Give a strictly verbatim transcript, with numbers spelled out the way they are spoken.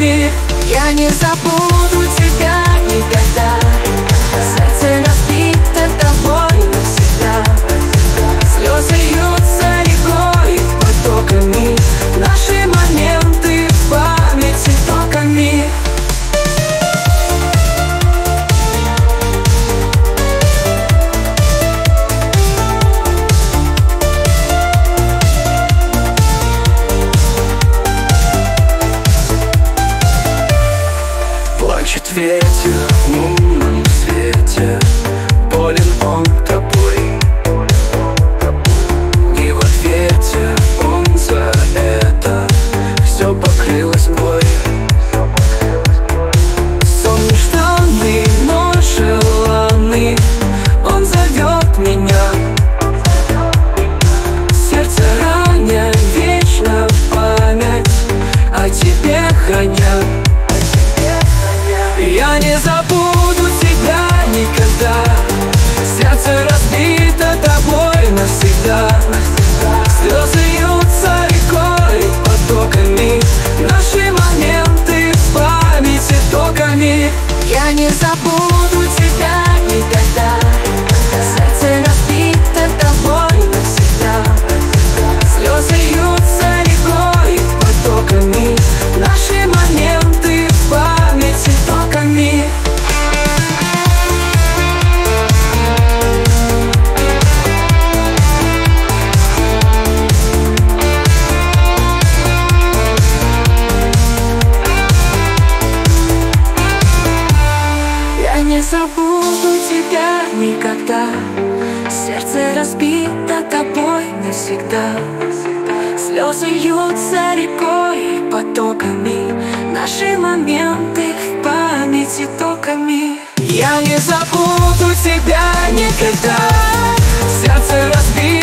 потоками. Я не забуду тебя никогда. Сердце разбито тобой навсегда. Слезы льются рекой потоками. Наши моменты в памяти токами. Плачет ветер в лунном свете, болен он тобой. И в ответе он за это все покрылось болью. Сон нежданный, но желанный, он зовет меня. Сердце раня, вечно память о тебе храня. Я не забуду тебя никогда. Сердце разбито тобой навсегда. Слезы льются рекой потоками. Наши моменты в памяти токами. Я не забуду тебя никогда. Сердце разбито тобой навсегда. Слезы льются рекой потоками. Наши моменты в памяти токами. Я не забуду тебя никогда. Сердце разбито тобой навсегда. Слезы льются рекой потоками. Наши моменты в памяти токами. Я не забуду тебя никогда. Сердце разбито